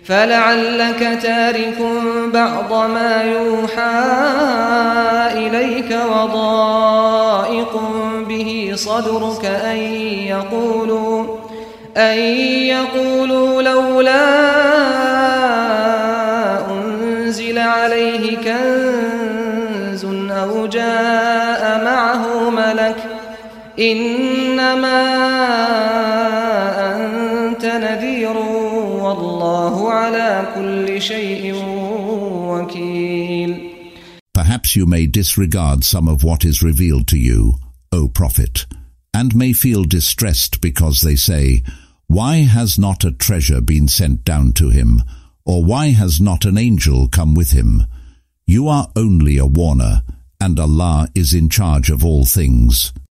فلعلك تارك بعض ما يوحى إليك وضائق به صدرك أن يقولوا لولا أنزل عليه كنز أو جاء معه ملك إنما أنت نذير والله على كل شيء وكيل. Perhaps you may disregard some of what is revealed to you, O Prophet, and may feel distressed because they say, "Why has not a treasure been sent down to him, or why has not an angel come with him?" You are only a warner, and Allah is in charge of all things.